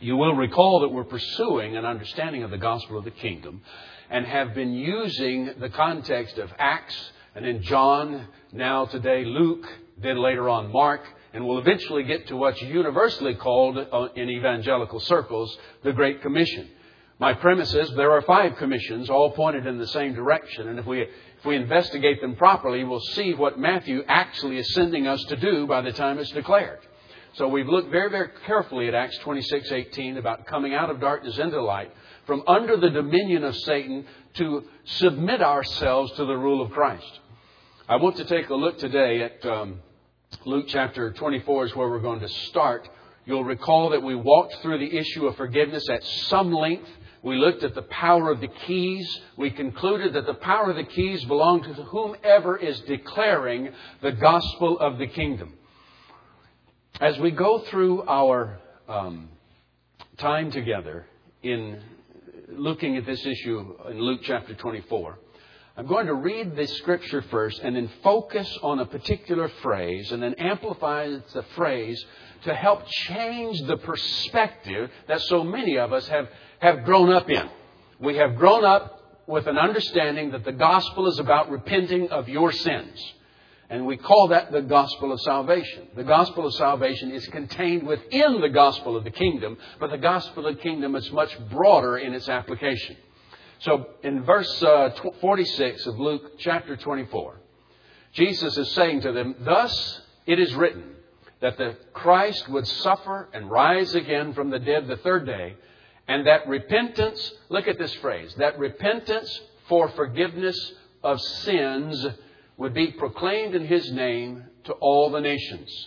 You will recall that we're pursuing an understanding of the gospel of the kingdom and have been using the context of Acts and then John, now today Luke, then later on Mark, and we'll eventually get to what's universally called in evangelical circles the Great Commission. My premise is there are 5 commissions, all pointed in the same direction. And if we investigate them properly, we'll see what Matthew actually is sending us to do by the time it's declared. So we've looked very, very carefully at Acts 26:18 about coming out of darkness into light, from under the dominion of Satan to submit ourselves to the rule of Christ. I want to take a look today at Luke chapter 24 is where we're going to start. You'll recall that we walked through the issue of forgiveness at some length. We looked at the power of the keys. We concluded that the power of the keys belong to whomever is declaring the gospel of the kingdom. As we go through our time together in looking at this issue in Luke chapter 24, I'm going to read the scripture first and then focus on a particular phrase and then amplify the phrase to help change the perspective that so many of us have grown up in. We have grown up with an understanding that the gospel is about repenting of your sins. And we call that the gospel of salvation. The gospel of salvation is contained within the gospel of the kingdom, but the gospel of the kingdom is much broader in its application. So in verse 46 of Luke chapter 24, Jesus is saying to them, "Thus it is written that the Christ would suffer and rise again from the dead the third day, and that repentance," look at this phrase, "that repentance for forgiveness of sins would be proclaimed in His name to all the nations."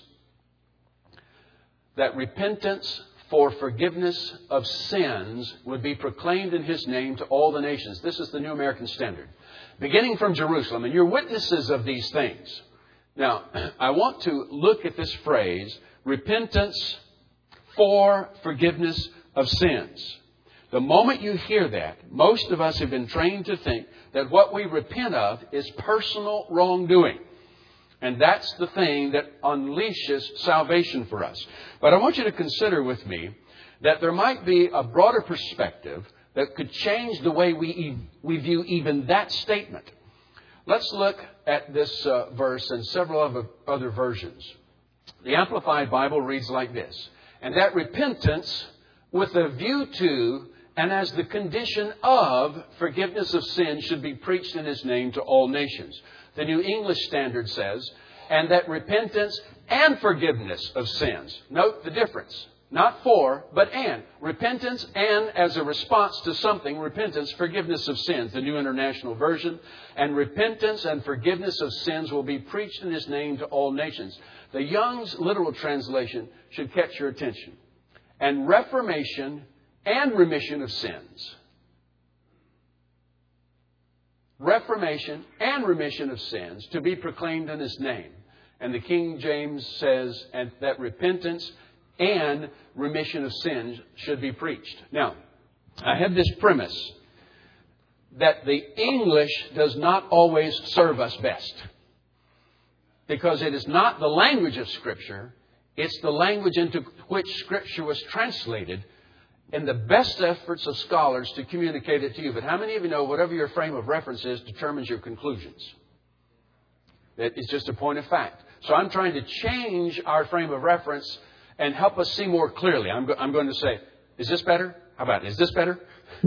That repentance for forgiveness of sins would be proclaimed in His name to all the nations. This is the New American Standard. Beginning from Jerusalem, and you're witnesses of these things. Now, I want to look at this phrase, repentance for forgiveness of sins. The moment you hear that, most of us have been trained to think that what we repent of is personal wrongdoing. And that's the thing that unleashes salvation for us. But I want you to consider with me that there might be a broader perspective that could change the way we view even that statement. Let's look at this verse and several other versions. The Amplified Bible reads like this: "And that repentance with a view to and as the condition of forgiveness of sin should be preached in His name to all nations." The New English Standard says, "And that repentance and forgiveness of sins." Note the difference. Not for, but and. Repentance and as a response to something, repentance, forgiveness of sins. The New International Version. "And repentance and forgiveness of sins will be preached in His name to all nations." The Young's literal translation should catch your attention. "And reformation and remission of sins." Reformation and remission of sins to be proclaimed in His name. And the King James says, "and that repentance and remission of sins should be preached." Now, I have this premise that the English does not always serve us best. Because it is not the language of Scripture, it's the language into which Scripture was translated in the best efforts of scholars to communicate it to you. But how many of you know whatever your frame of reference is determines your conclusions? That is just a point of fact. So I'm trying to change our frame of reference and help us see more clearly. I'm going to say, is this better? How about, is this better?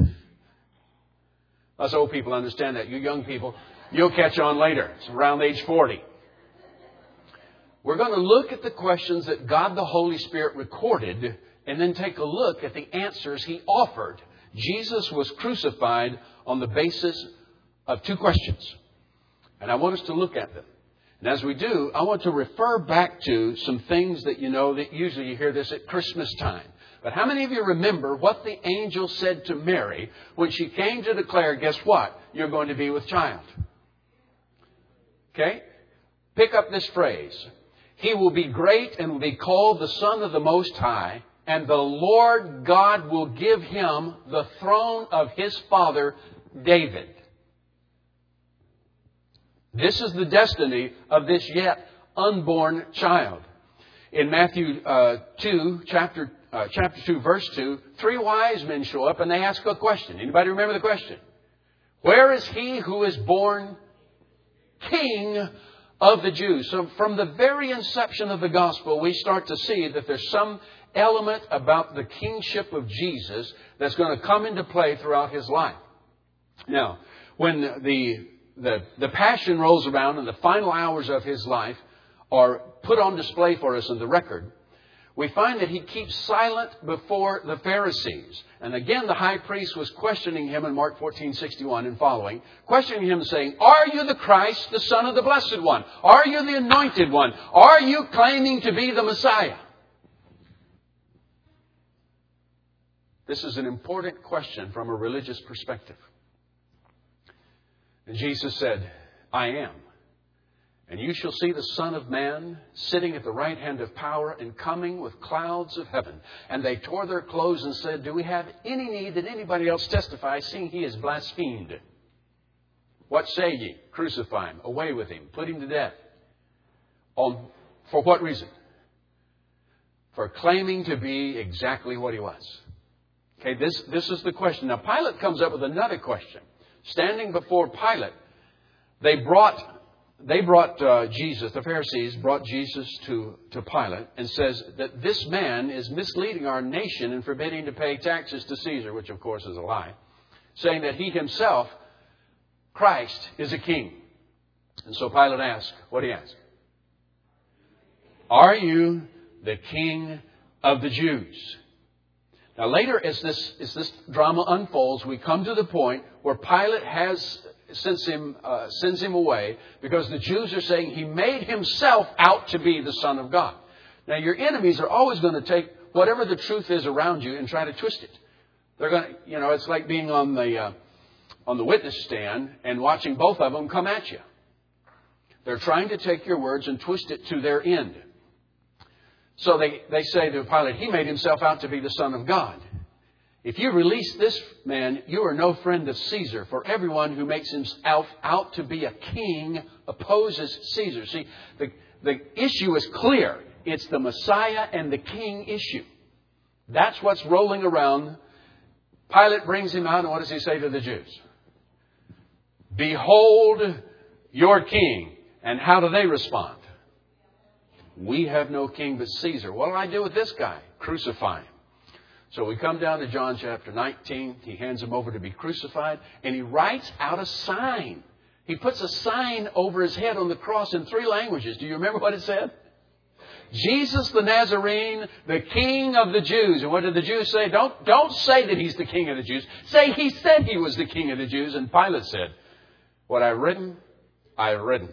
Us old people understand that. You young people, you'll catch on later. It's around age 40. We're going to look at the questions that God the Holy Spirit recorded and then take a look at the answers He offered. Jesus was crucified on the basis of 2 questions. And I want us to look at them. And as we do, I want to refer back to some things that you know that usually you hear this at Christmas time. But how many of you remember what the angel said to Mary when she came to declare, guess what? You're going to be with child. Okay? Pick up this phrase. "He will be great and will be called the Son of the Most High. And the Lord God will give Him the throne of His father David." This is the destiny of this yet unborn child. In Matthew 2, chapter chapter 2, verse 2, 3 wise men show up and they ask a question. Anybody remember the question? Where is he who is born King of the Jews? So from the very inception of the gospel, we start to see that there's some element about the kingship of Jesus that's going to come into play throughout his life. Now, when the passion rolls around and the final hours of his life are put on display for us in the record, we find that he keeps silent before the Pharisees. And again, the high priest was questioning him in Mark 14:61 and following, questioning him saying, are you the Christ, the Son of the Blessed One? Are you the Anointed One? Are you claiming to be the Messiah? This is an important question from a religious perspective. And Jesus said, I am. And you shall see the Son of Man sitting at the right hand of power and coming with clouds of heaven. And they tore their clothes and said, do we have any need that anybody else testify, seeing he is blasphemed? What say ye? Crucify him. Away with him. Put him to death. For what reason? For claiming to be exactly what he was. Okay, this is the question. Now, Pilate comes up with another question. Standing before Pilate, they brought Jesus, the Pharisees brought Jesus to Pilate and says that this man is misleading our nation and forbidding to pay taxes to Caesar, which of course is a lie, saying that he himself, Christ, is a king. And so Pilate asked, what did he ask? Are you the King of the Jews? Now later, as this drama unfolds, we come to the point where Pilate sends him away because the Jews are saying he made himself out to be the Son of God. Now your enemies are always going to take whatever the truth is around you and try to twist it. They're going to, it's like being on the witness stand and watching both of them come at you. They're trying to take your words and twist it to their end. So they say to Pilate, he made himself out to be the Son of God. If you release this man, you are no friend of Caesar. For everyone who makes himself out to be a king opposes Caesar. See, the issue is clear. It's the Messiah and the king issue. That's what's rolling around. Pilate brings him out, and what does he say to the Jews? Behold your king. And how do they respond? We have no king but Caesar. What do I do with this guy? Crucify him. So we come down to John chapter 19. He hands him over to be crucified. And he writes out a sign. He puts a sign over his head on the cross in 3 languages. Do you remember what it said? Jesus the Nazarene, the King of the Jews. And what did the Jews say? Don't say that he's the King of the Jews. Say he said he was the King of the Jews. And Pilate said, what I've written, I've written.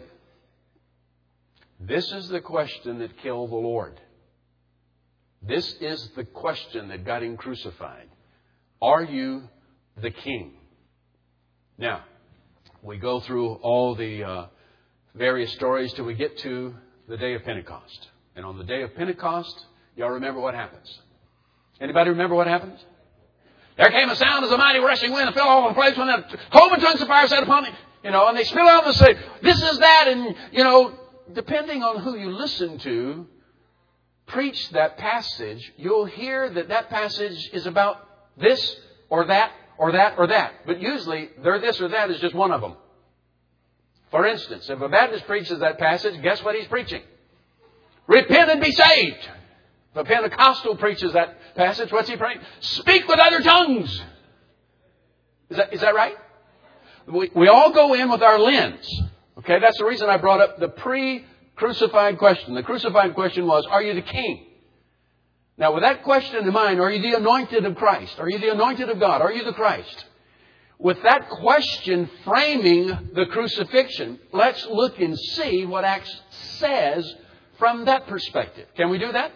This is the question that killed the Lord. This is the question that got him crucified. Are you the king? Now, we go through all the various stories till we get to the day of Pentecost. And on the day of Pentecost, y'all remember what happens? Anybody remember what happens? There came a sound as a mighty rushing wind and fell all over the place when a cloven tongues of fire sat upon it. And they spill out and say, this is that. And, depending on who you listen to preach that passage, you'll hear that passage is about this or that or that or that. But usually, their this or that is just one of them. For instance, if a Baptist preaches that passage, guess what he's preaching? Repent and be saved. If a Pentecostal preaches that passage, what's he praying? Speak with other tongues. Is that right? We all go in with our lens. Okay, that's the reason I brought up the pre-crucified question. The crucified question was, are you the king? Now, with that question in mind, are you the anointed of Christ? Are you the anointed of God? Are you the Christ? With that question framing the crucifixion, let's look and see what Acts says from that perspective. Can we do that?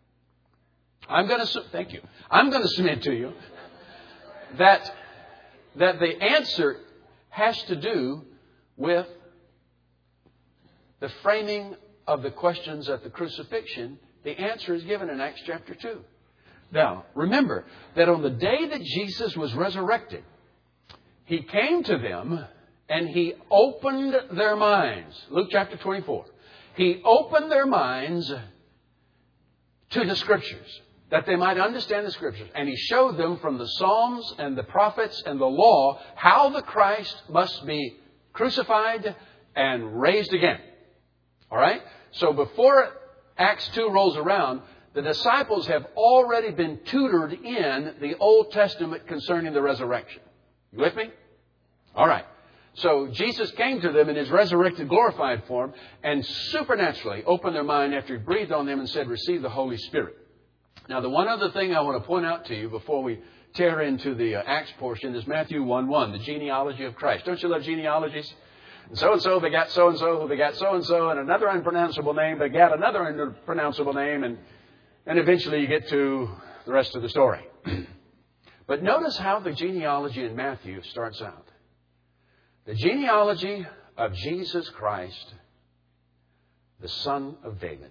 Thank you. I'm going to submit to you that the answer has to do with the framing of the questions at the crucifixion. The answer is given in Acts chapter 2. Now, remember that on the day that Jesus was resurrected, He came to them and He opened their minds. Luke chapter 24. He opened their minds to the Scriptures. that they might understand the Scriptures. And He showed them from the Psalms and the prophets and the law how the Christ must be crucified and raised again. All right? So before Acts 2 rolls around, the disciples have already been tutored in the Old Testament concerning the resurrection. You with me? All right. So Jesus came to them in His resurrected, glorified form and supernaturally opened their mind after He breathed on them and said, receive the Holy Spirit. Now, the one other thing I want to point out to you before we tear into the Acts portion is Matthew 1:1, the genealogy of Christ. Don't you love genealogies? And so begat so-and-so, who begat so-and-so, and another unpronounceable name begat another unpronounceable name, and eventually you get to the rest of the story. But notice how the genealogy in Matthew starts out. The genealogy of Jesus Christ, the Son of David.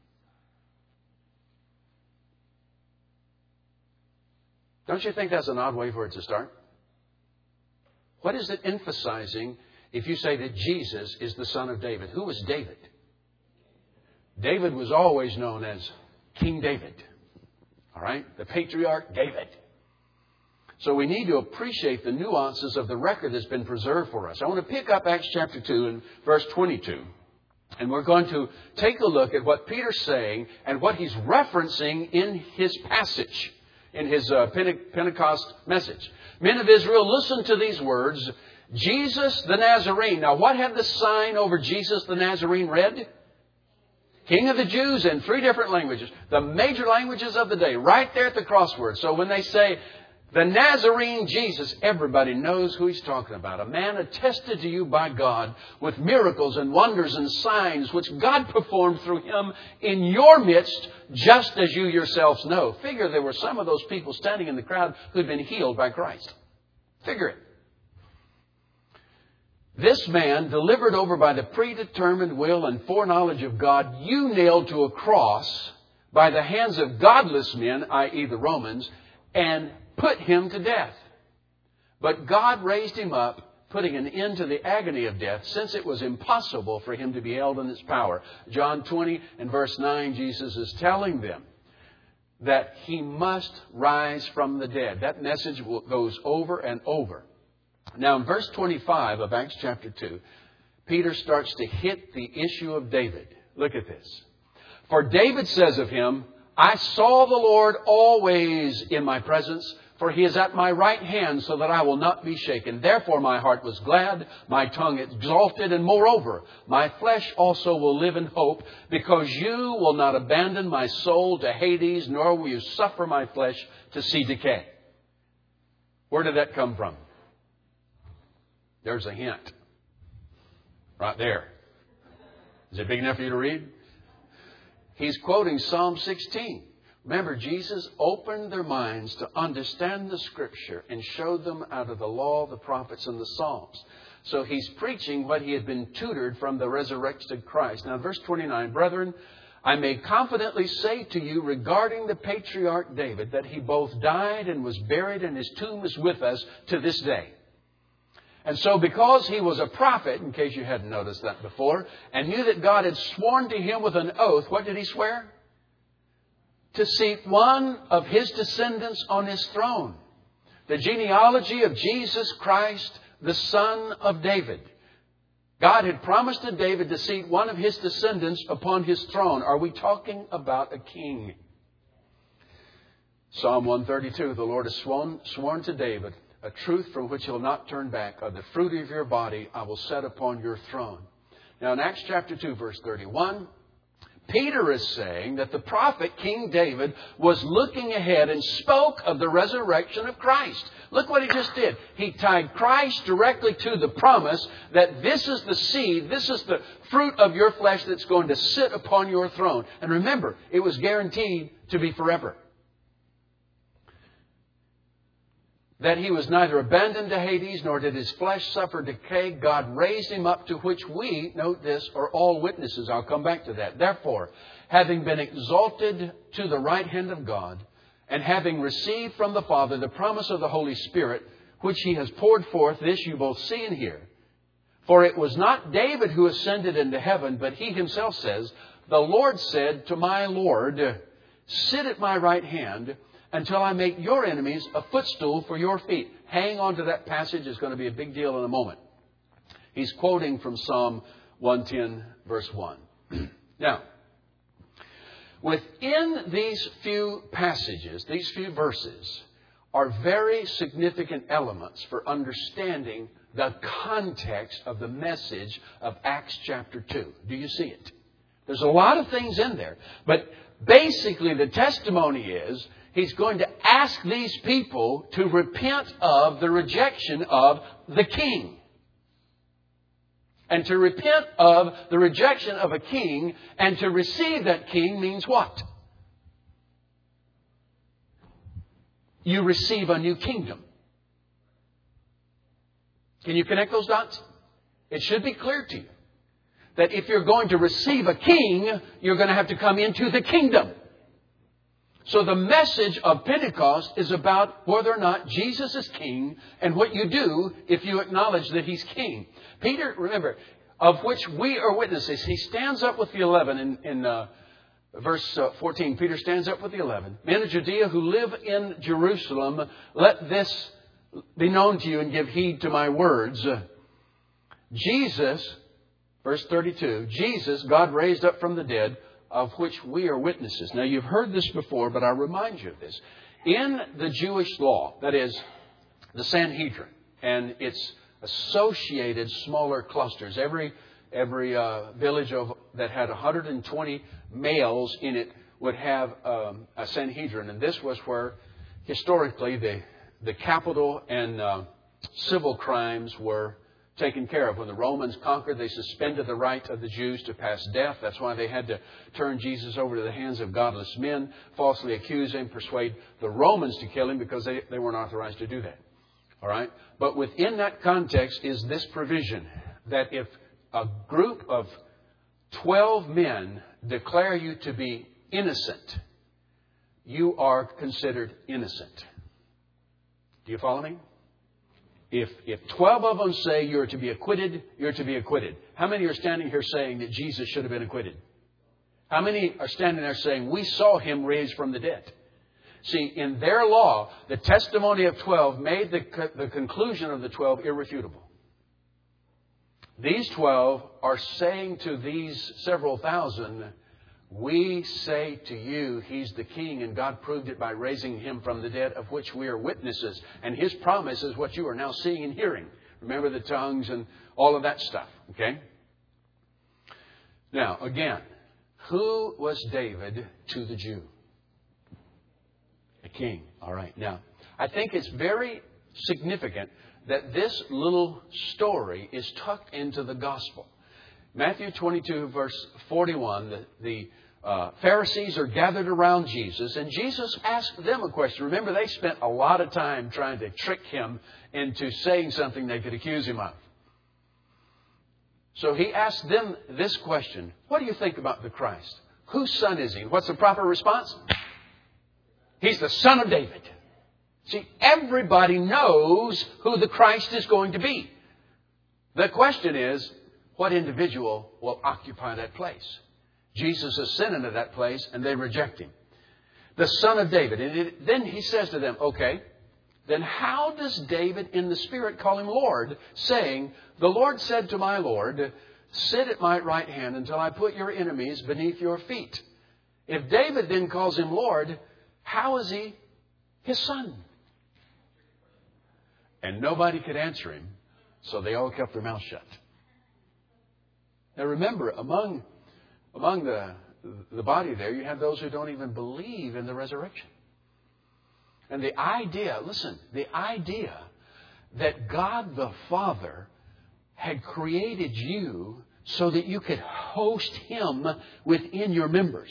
Don't you think that's an odd way for it to start? What is it emphasizing if you say that Jesus is the Son of David? Who was David? David was always known as King David. All right? The patriarch David. So we need to appreciate the nuances of the record that's been preserved for us. I want to pick up Acts chapter 2 and verse 22. And we're going to take a look at what Peter's saying and what he's referencing in his passage, in his Pentecost message. Men of Israel, listen to these words. Jesus the Nazarene. Now, what had the sign over Jesus the Nazarene read? King of the Jews, in 3 different languages. The major languages of the day, right there at the crossword. So when they say the Nazarene Jesus, everybody knows who he's talking about. A man attested to you by God with miracles and wonders and signs which God performed through him in your midst, just as you yourselves know. Figure there were some of those people standing in the crowd who'd been healed by Christ. Figure it. This man, delivered over by the predetermined will and foreknowledge of God, you nailed to a cross by the hands of godless men, i.e. the Romans, and put him to death. But God raised him up, putting an end to the agony of death, since it was impossible for him to be held in its power. John 20 and verse 9, Jesus is telling them that he must rise from the dead. That message goes over and over. Now in verse 25 of Acts chapter 2, Peter starts to hit the issue of David. Look at this. For David says of him, I saw the Lord always in my presence, for he is at my right hand, so that I will not be shaken. Therefore my heart was glad, my tongue exalted, and moreover, my flesh also will live in hope, because you will not abandon my soul to Hades, nor will you suffer my flesh to see decay. Where did that come from? There's a hint. Right there. Is it big enough for you to read? He's quoting Psalm 16. Remember, Jesus opened their minds to understand the Scripture and showed them out of the law, the prophets, and the Psalms. So he's preaching what he had been tutored from the resurrected Christ. Now, verse 29, brethren, I may confidently say to you regarding the patriarch David that he both died and was buried, and his tomb is with us to this day. And so because he was a prophet, in case you hadn't noticed that before, and knew that God had sworn to him with an oath, what did he swear? To seat one of his descendants on his throne. The genealogy of Jesus Christ, the Son of David. God had promised to David to seat one of his descendants upon his throne. Are we talking about a king? Psalm 132, the Lord has sworn to David, a truth from which he'll not turn back. Of the fruit of your body I will set upon your throne. Now in Acts chapter 2, verse 31, Peter is saying that the prophet King David was looking ahead and spoke of the resurrection of Christ. Look what he just did. He tied Christ directly to the promise that this is the seed, this is the fruit of your flesh that's going to sit upon your throne. And remember, it was guaranteed to be forever. That he was neither abandoned to Hades, nor did his flesh suffer decay. God raised him up, to which we, note this, are all witnesses. I'll come back to that. Therefore, having been exalted to the right hand of God, and having received from the Father the promise of the Holy Spirit, which he has poured forth, this you both see and hear. For it was not David who ascended into heaven, but he himself says, the Lord said to my Lord, sit at my right hand until I make your enemies a footstool for your feet. Hang on to that passage. It's going to be a big deal in a moment. He's quoting from Psalm 110, verse 1. Now, within these few passages, these few verses, are very significant elements for understanding the context of the message of Acts chapter 2. Do you see it? There's a lot of things in there. But basically the testimony is he's going to ask these people to repent of the rejection of the king. And to repent of the rejection of a king and to receive that king means what? You receive a new kingdom. Can you connect those dots? It should be clear to you that if you're going to receive a king, you're going to have to come into the kingdom. So the message of Pentecost is about whether or not Jesus is king and what you do if you acknowledge that He's king. Peter, remember, of which we are witnesses. He stands up with the 11 in verse 14. Peter stands up with the 11. Men of Judea who live in Jerusalem, let this be known to you and give heed to my words. Jesus, verse 32, Jesus, God raised up from the dead, of which we are witnesses. Now, you've heard this before, but I'll remind you of this. In the Jewish law, that is, the Sanhedrin, and its associated smaller clusters, every village that had 120 males in it would have a Sanhedrin. And this was where, historically, the capital and civil crimes were taken care of. When the Romans conquered, they suspended the right of the Jews to pass death. That's why they had to turn Jesus over to the hands of godless men, falsely accuse him, persuade the Romans to kill him because they weren't authorized to do that. All right? But within that context is this provision that if a group of 12 men declare you to be innocent, you are considered innocent. Do you follow me? If 12 of them say you're to be acquitted, you're to be acquitted. How many are standing here saying that Jesus should have been acquitted? How many are standing there saying we saw Him raised from the dead? See, in their law, the testimony of 12 made the conclusion of the 12 irrefutable. These 12 are saying to these several thousand, we say to you, He's the King, and God proved it by raising Him from the dead, of which we are witnesses. And His promise is what you are now seeing and hearing. Remember the tongues and all of that stuff, okay? Now, again, who was David to the Jew? A king. All right. Now, I think it's very significant that this little story is tucked into the gospel. Matthew 22, verse 41, the Pharisees are gathered around Jesus, and Jesus asked them a question. Remember, they spent a lot of time trying to trick Him into saying something they could accuse Him of. So He asked them this question: what do you think about the Christ? Whose son is He? What's the proper response? He's the Son of David. See, everybody knows who the Christ is going to be. The question is, what individual will occupy that place? Jesus is sent into that place and they reject Him. The Son of David. And then He says to them, okay, then how does David in the Spirit call Him Lord, saying, the Lord said to my Lord, sit at my right hand until I put your enemies beneath your feet. If David then calls Him Lord, how is He His son? And nobody could answer Him, so they all kept their mouths shut. Now remember, among the body there, you have those who don't even believe in the resurrection. And the idea, listen, the idea that God the Father had created you so that you could host Him within your members.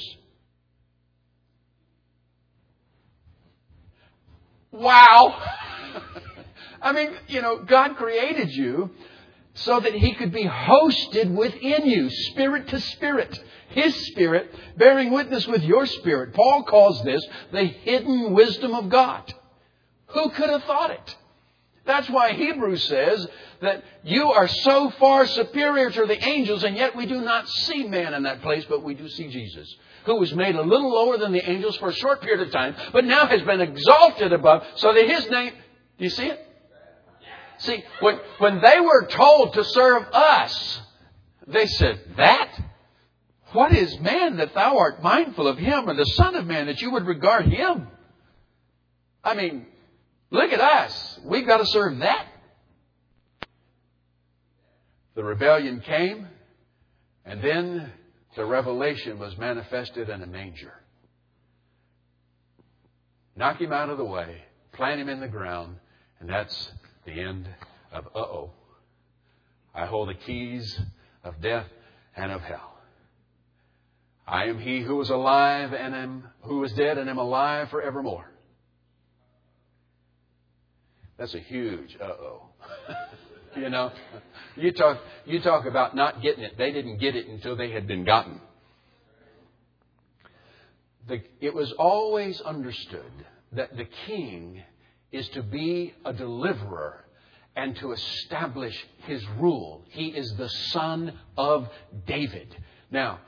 Wow! I mean, God created you so that He could be hosted within you, spirit to spirit. His Spirit bearing witness with your spirit. Paul calls this the hidden wisdom of God. Who could have thought it? That's why Hebrews says that you are so far superior to the angels, and yet we do not see man in that place, but we do see Jesus. who was made a little lower than the angels for a short period of time, but now has been exalted above, so that His name... Do you see it? See, when they were told to serve us, they said, "That? What is man that Thou art mindful of him, or the Son of Man that You would regard him?" I mean, look at us. We've got to serve that. The rebellion came, and then the revelation was manifested in a manger. Knock Him out of the way, plant Him in the ground, and that's the end of I hold the keys of death and of hell. I am He who was alive and who was dead and am alive forevermore. That's a huge You know, you talk about not getting it. They didn't get it until they had been gotten. It was always understood that the king is to be a deliverer and to establish His rule. He is the son of David. Now,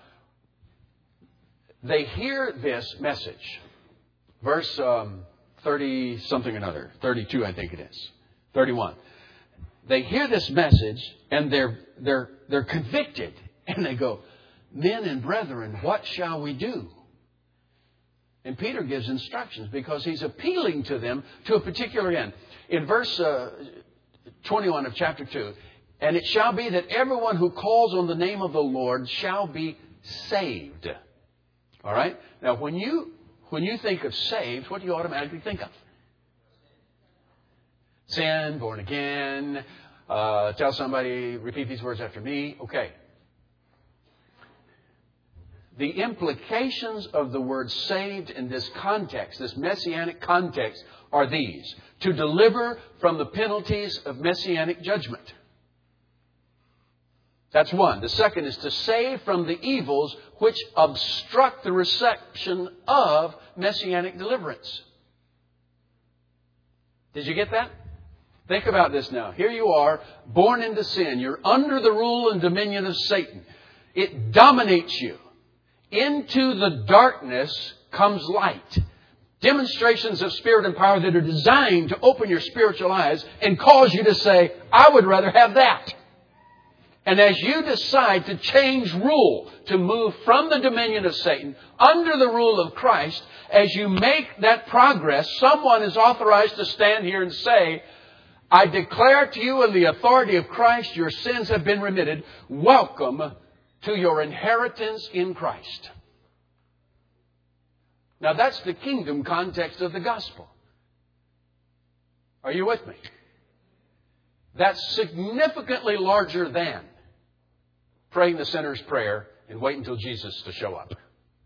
they hear this message. Verse 30-something another. 32, I think it is. 31. They hear this message and they're convicted. And they go, "Men and brethren, what shall we do?" And Peter gives instructions because he's appealing to them to a particular end. In verse 21 of chapter 2, "And it shall be that everyone who calls on the name of the Lord shall be saved." All right? Now, when you think of saved, what do you automatically think of? Sin, born again, tell somebody, repeat these words after me. Okay. The implications of the word saved in this context, this messianic context, are these: to deliver from the penalties of messianic judgment. That's one. The second is to save from the evils which obstruct the reception of messianic deliverance. Did you get that? Think about this now. Here you are, born into sin. You're under the rule and dominion of Satan. It dominates you. Into the darkness comes light. Demonstrations of spirit and power that are designed to open your spiritual eyes and cause you to say, "I would rather have that." And as you decide to change rule, to move from the dominion of Satan under the rule of Christ, as you make that progress, someone is authorized to stand here and say, "I declare to you in the authority of Christ, your sins have been remitted. Welcome to your inheritance in Christ." Now that's the kingdom context of the gospel. Are you with me? That's significantly larger than praying the sinner's prayer and wait until Jesus to show up.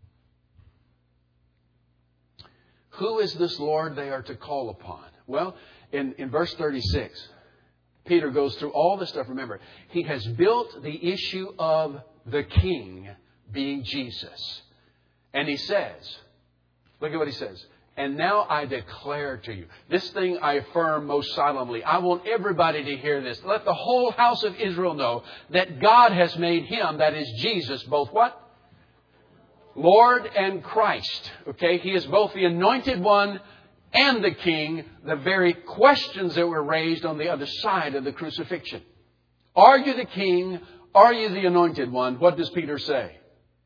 Who is this Lord they are to call upon? Well, in verse 36, Peter goes through all this stuff. Remember, he has built the issue of the King being Jesus. And he says, look at what he says. "And now I declare to you." This thing I affirm most solemnly. I want everybody to hear this. Let the whole house of Israel know that God has made Him, that is Jesus, both what? Lord and Christ. Okay? He is both the anointed one and the King. The very questions that were raised on the other side of the crucifixion. Are you the King? Are you the anointed one? What does Peter say?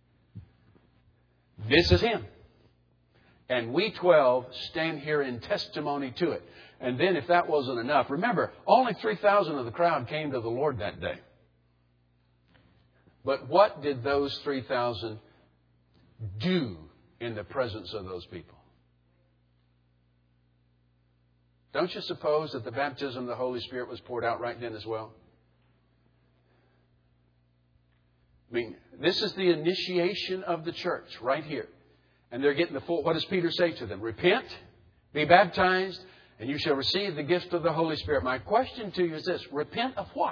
This is Him. And we 12 stand here in testimony to it. And then if that wasn't enough, remember, only 3,000 of the crowd came to the Lord that day. But what did those 3,000 do in the presence of those people? Don't you suppose that the baptism of the Holy Spirit was poured out right then as well? I mean, this is the initiation of the church right here. And they're getting the full... What does Peter say to them? Repent, be baptized, and you shall receive the gift of the Holy Spirit. My question to you is this: repent of what?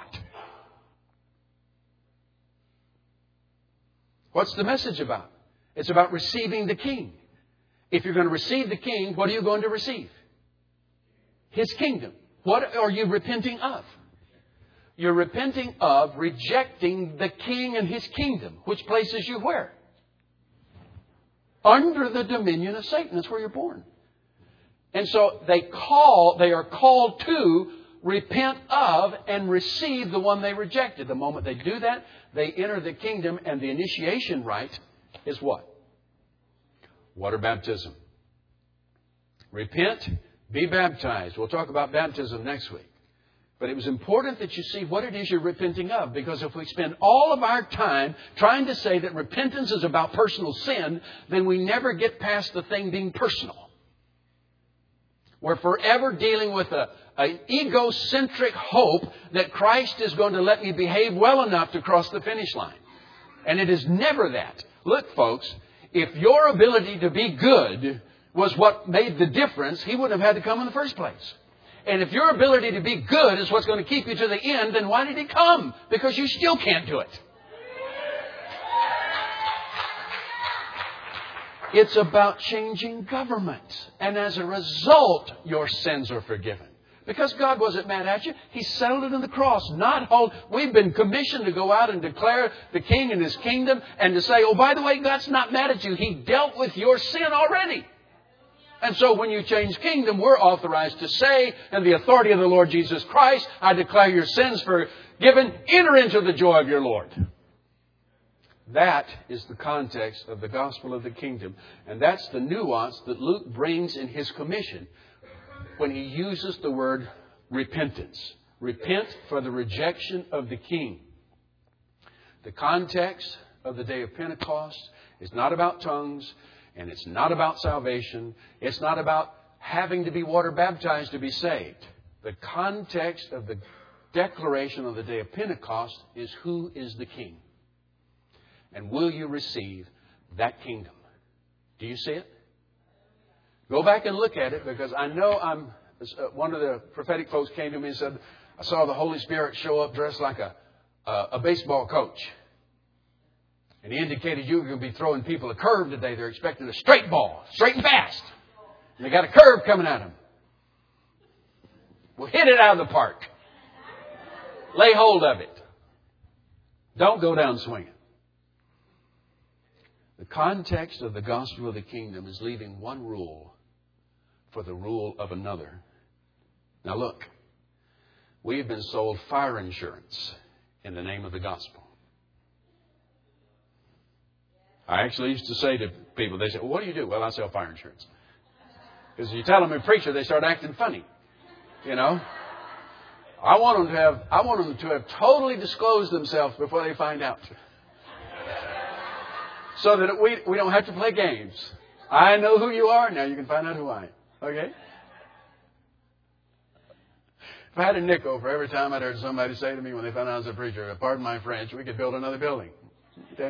What's the message about? It's about receiving the King. If you're going to receive the King, what are you going to receive? His kingdom. What are you repenting of? You're repenting of rejecting the King and His kingdom, which places you where? under the dominion of Satan. That's where you're born. And so they are called to repent of and receive the one they rejected. The moment they do that, they enter the kingdom, and the initiation rite is what? Water baptism. Repent, be baptized. We'll talk about baptism next week. But it was important that you see what it is you're repenting of. Because if we spend all of our time trying to say that repentance is about personal sin, then we never get past the thing being personal. We're forever dealing with an egocentric hope that Christ is going to let me behave well enough to cross the finish line. And it is never that. Look, folks, if your ability to be good was what made the difference, He wouldn't have had to come in the first place. And if your ability to be good is what's going to keep you to the end, then why did He come? Because you still can't do it. It's about changing government. And as a result, your sins are forgiven. Because God wasn't mad at you. He settled it on the cross. We've been commissioned to go out and declare the King and His kingdom and to say, oh, by the way, God's not mad at you. He dealt with your sin already. And so when you change kingdom, we're authorized to say, in the authority of the Lord Jesus Christ, I declare your sins forgiven. Enter into the joy of your Lord. That is the context of the gospel of the kingdom. And that's the nuance that Luke brings in his commission when he uses the word repentance. Repent for the rejection of the king. The context of the day of Pentecost is not about tongues, and it's not about salvation. It's not about having to be water baptized to be saved. The context of the declaration of the day of Pentecost is who is the king. And will you receive that kingdom? Do you see it? Go back and look at it, because I know one of the prophetic folks came to me and said, I saw the Holy Spirit show up dressed like a baseball coach. And he indicated you were going to be throwing people a curve today. They're expecting a straight ball, straight and fast. And they got a curve coming at them. Well, hit it out of the park. Lay hold of it. Don't go down swinging. The context of the gospel of the kingdom is leaving one rule for the rule of another. Now look, we have been sold fire insurance in the name of the gospel. I actually used to say to people, they say, well, what do you do? Well, I sell fire insurance. Because you tell them a preacher, they start acting funny. You know? I want them to have totally disclosed themselves before they find out. So that we don't have to play games. I know who you are, now you can find out who I am. Okay? If I had a nickel for every time I'd heard somebody say to me when they found out I was a preacher, pardon my French, we could build another building. Okay?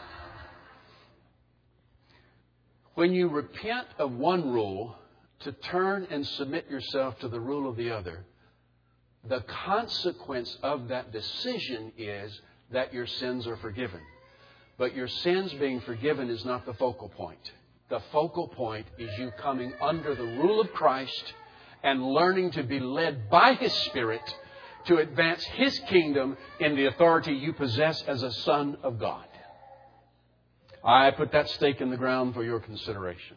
When you repent of one rule to turn and submit yourself to the rule of the other, the consequence of that decision is that your sins are forgiven. But your sins being forgiven is not the focal point. The focal point is you coming under the rule of Christ and learning to be led by His Spirit to advance His kingdom in the authority you possess as a son of God. I put that stake in the ground for your consideration.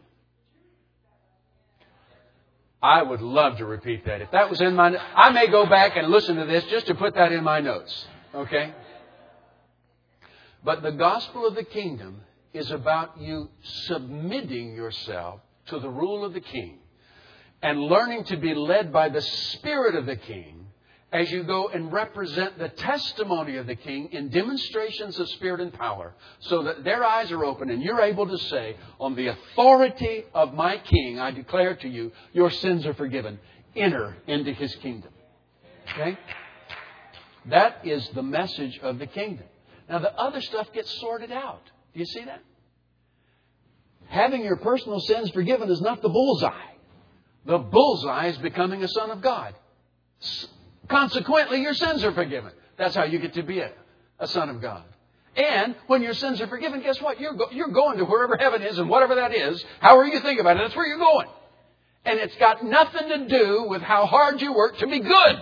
I would love to repeat that. If that was in my... I may go back and listen to this just to put that in my notes. Okay? But the gospel of the kingdom is about you submitting yourself to the rule of the king and learning to be led by the Spirit of the King as you go and represent the testimony of the King in demonstrations of spirit and power, so that their eyes are open and you're able to say, on the authority of my King, I declare to you, your sins are forgiven. Enter into His kingdom. Okay? That is the message of the kingdom. Now, the other stuff gets sorted out. Do you see that? Having your personal sins forgiven is not the bullseye. The bullseye is becoming a son of God. Consequently, your sins are forgiven. That's how you get to be a son of God. And when your sins are forgiven, guess what? You're going to wherever heaven is, and whatever that is, however you think about it, that's where you're going. And it's got nothing to do with how hard you work to be good.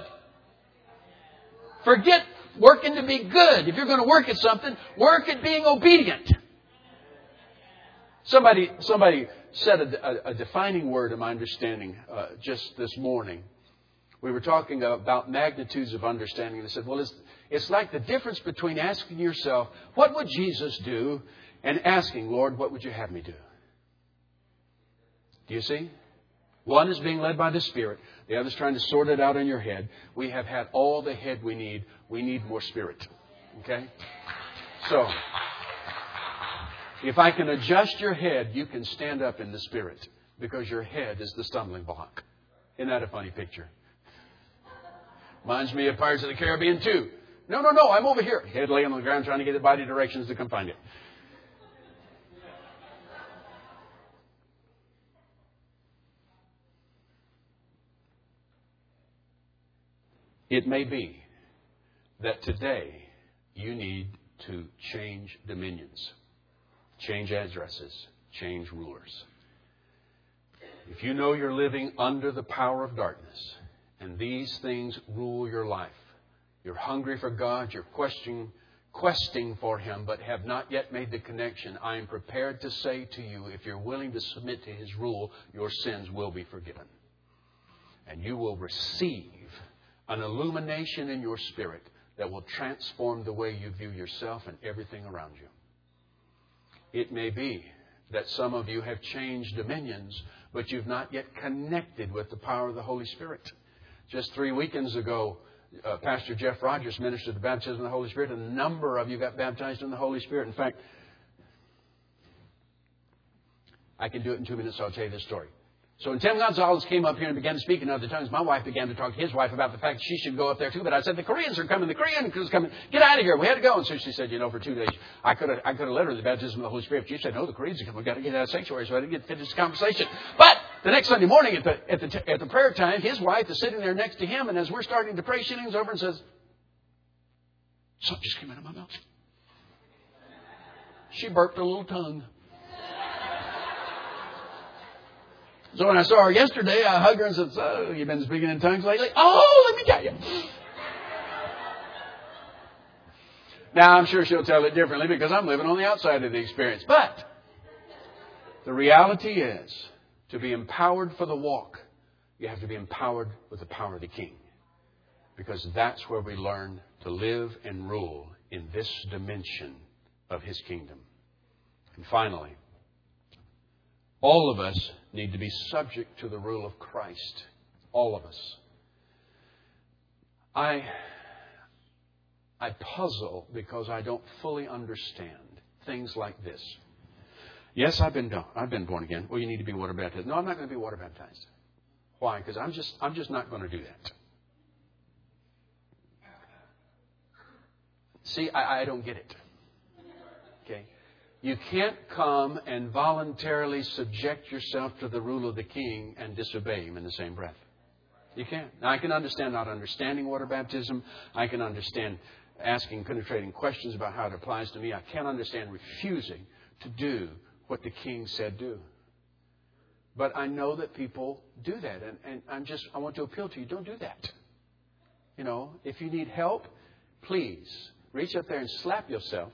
Forget working to be good. If you're going to work at something, work at being obedient. Somebody said a defining word in my understanding just this morning. We were talking about magnitudes of understanding. They said, well, it's like the difference between asking yourself, what would Jesus do? And asking, Lord, what would you have me do? Do you see? One is being led by the Spirit. The other is trying to sort it out in your head. We have had all the head we need. We need more Spirit. Okay? So, if I can adjust your head, you can stand up in the Spirit. Because your head is the stumbling block. Isn't that a funny picture? Reminds me of Pirates of the Caribbean 2. No, I'm over here. Head laying on the ground trying to get the body directions to come find it. It may be that today you need to change dominions, change addresses, change rulers. If you know you're living under the power of darkness and these things rule your life, you're hungry for God, you're questing for Him, but have not yet made the connection, I am prepared to say to you, if you're willing to submit to His rule, your sins will be forgiven. And you will receive an illumination in your spirit that will transform the way you view yourself and everything around you. It may be that some of you have changed dominions, but you've not yet connected with the power of the Holy Spirit. Just 3 weekends ago, Pastor Jeff Rogers ministered the baptism of the Holy Spirit, and a number of you got baptized in the Holy Spirit. In fact, I can do it in 2 minutes, so I'll tell you this story. So when Tim Gonzalez came up here and began to speak in other tongues, my wife began to talk to his wife about the fact that she should go up there too. But I said, the Koreans are coming. The Koreans are coming. Get out of here. We had to go. And so she said, for 2 days, I could have led her to the baptism of the Holy Spirit. She said, no, the Koreans are coming. We've got to get out of the sanctuary. So I didn't get to finish the conversation. But the next Sunday morning at the prayer time, his wife is sitting there next to him. And as we're starting to pray, she leans over and says, something just came out of my mouth. She burped a little tongue. So when I saw her yesterday, I hugged her and said, so, you've been speaking in tongues lately? Oh, let me tell you. Now, I'm sure she'll tell it differently because I'm living on the outside of the experience. But the reality is, to be empowered for the walk, you have to be empowered with the power of the King. Because that's where we learn to live and rule in this dimension of His kingdom. And finally, all of us need to be subject to the rule of Christ. All of us. I puzzle because I don't fully understand things like this. Yes, I've been born again. Well, you need to be water baptized. No, I'm not going to be water baptized. Why? Because I'm just not going to do that. See, I don't get it. Okay? You can't come and voluntarily subject yourself to the rule of the King and disobey Him in the same breath. You can't. Now, I can understand not understanding water baptism. I can understand asking penetrating questions about how it applies to me. I can't understand refusing to do what the King said do. But I know that people do that. And I want to appeal to you. Don't do that. If you need help, please reach up there and slap yourself.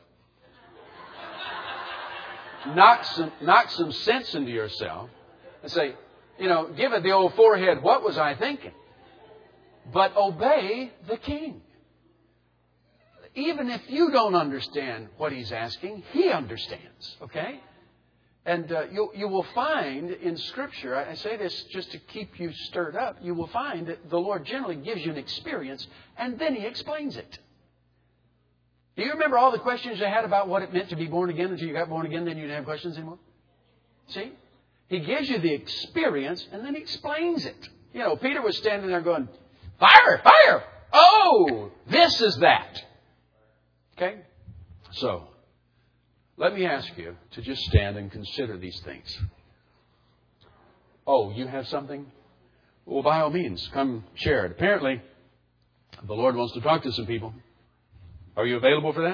Knock some sense into yourself and say, give it the old forehead, what was I thinking? But obey the King. Even if you don't understand what He's asking, He understands. Okay? And you will find in Scripture, I say this just to keep you stirred up, you will find that the Lord generally gives you an experience and then He explains it. Do you remember all the questions you had about what it meant to be born again until you got born again? Then you didn't have questions anymore? See? He gives you the experience and then He explains it. Peter was standing there going, fire, fire! Oh, this is that. Okay? So, let me ask you to just stand and consider these things. Oh, you have something? Well, by all means, come share it. Apparently, the Lord wants to talk to some people. Are you available for that?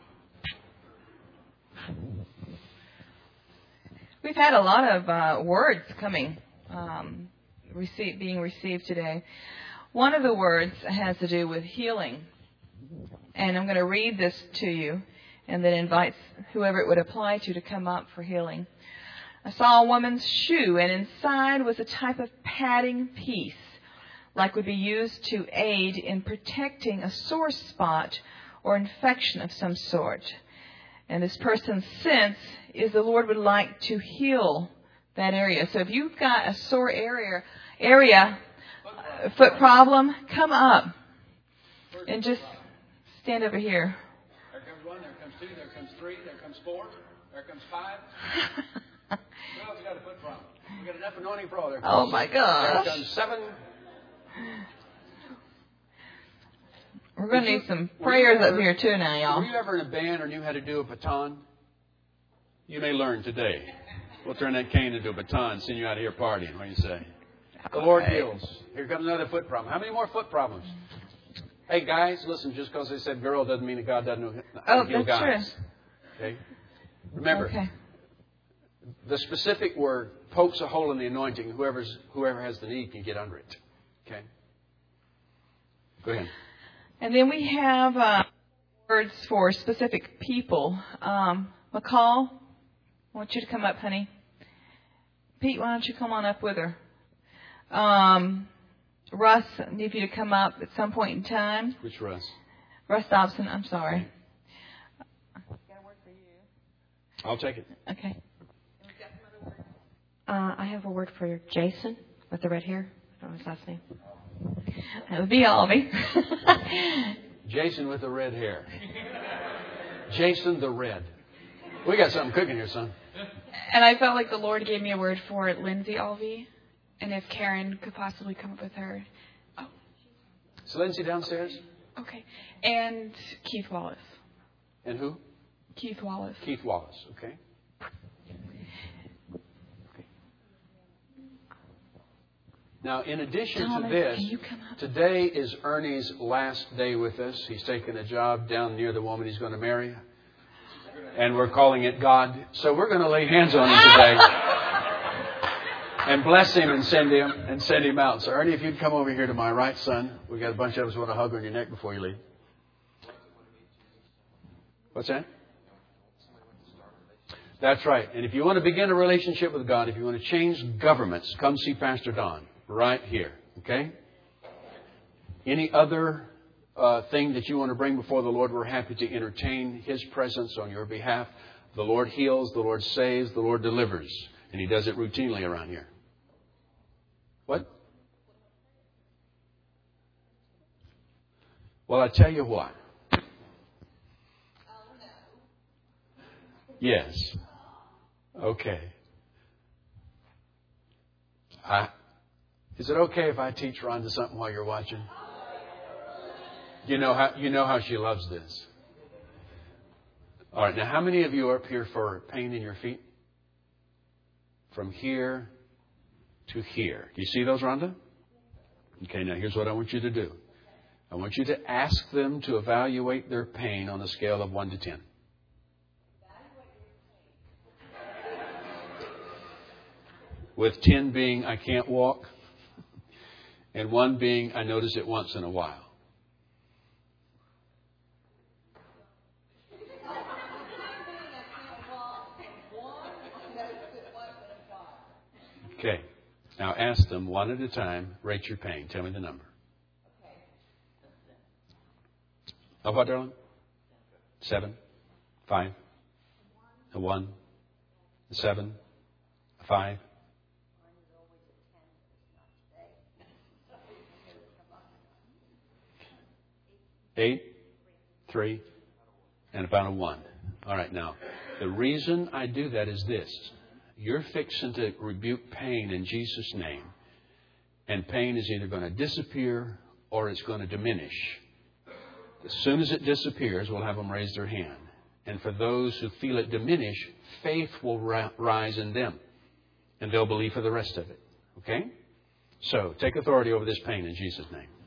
We've had a lot of words coming, being received today. One of the words has to do with healing. And I'm going to read this to you and then invite whoever it would apply to come up for healing. I saw a woman's shoe, and inside was a type of padding piece, like would be used to aid in protecting a sore spot or infection of some sort. And this person's sense is the Lord would like to heal that area. So if you've got a sore area, foot problem, come up and just stand over here. There comes 1, there comes 2, there comes 3, there comes 4, there comes 5. Who else got a foot problem? We got enough anointing for all there. Oh my gosh. There comes 7. We're going to need some prayers up here too now, y'all. Were you ever in a band or knew how to do a baton? You may learn today. We'll turn that cane into a baton and send you out of here partying. What do you say? The Lord heals. Here comes another foot problem. How many more foot problems? Hey, guys, listen, just because they said girl doesn't mean that God doesn't heal guys. True. Okay? Remember, the specific word pokes a hole in the anointing. Whoever has the need can get under it. Okay? Go ahead. And then we have words for specific people. McCall, I want you to come up, honey. Pete, why don't you come on up with her? Russ, I need you to come up at some point in time. Which Russ? Russ Dobson, I'm sorry. Got a word for you. I'll take it. Okay. I have a word for Jason with the red hair. I don't know his last name. That would be Albie. Jason with the red hair. Jason the Red. We got something cooking here, son. And I felt like the Lord gave me a word for Lindsay Alvey. And if Karen could possibly come up with her. Oh. Is Lindsay downstairs? Okay. And Keith Wallace. And who? Keith Wallace. Keith Wallace. Okay. Now, in addition to this, today is Ernie's last day with us. He's taken a job down near the woman he's going to marry. And we're calling it God. So we're going to lay hands on him today. And bless him and send him out. So Ernie, if you'd come over here to my right, son. We got a bunch of us who want to hug on your neck before you leave. What's that? That's right. And if you want to begin a relationship with God, if you want to change governments, come see Pastor Don right here. Okay? Any other thing that you want to bring before the Lord, we're happy to entertain His presence on your behalf. The Lord heals, the Lord saves, the Lord delivers. And He does it routinely around here. What? Well, I tell you what. Yes. Okay. Is it okay if I teach Rhonda something while you're watching? You know how she loves this. All right. Now, how many of you are up here for pain in your feet? From here to here. Do you see those, Rhonda? Okay, now here's what I want you to do. I want you to ask them to evaluate their pain on a scale of 1 to 10. With 10 being, I can't walk. And 1 being, I notice it once in a while. Okay. Now ask them one at a time, rate your pain. Tell me the number. Oh, what, darling? 7, 5, a 1, a 7, a 5. 8, 3, and about a 1. All right, now, the reason I do that is this. You're fixing to rebuke pain in Jesus' name. And pain is either going to disappear or it's going to diminish. As soon as it disappears, we'll have them raise their hand. And for those who feel it diminish, faith will rise in them. And they'll believe for the rest of it. Okay? So, take authority over this pain in Jesus' name.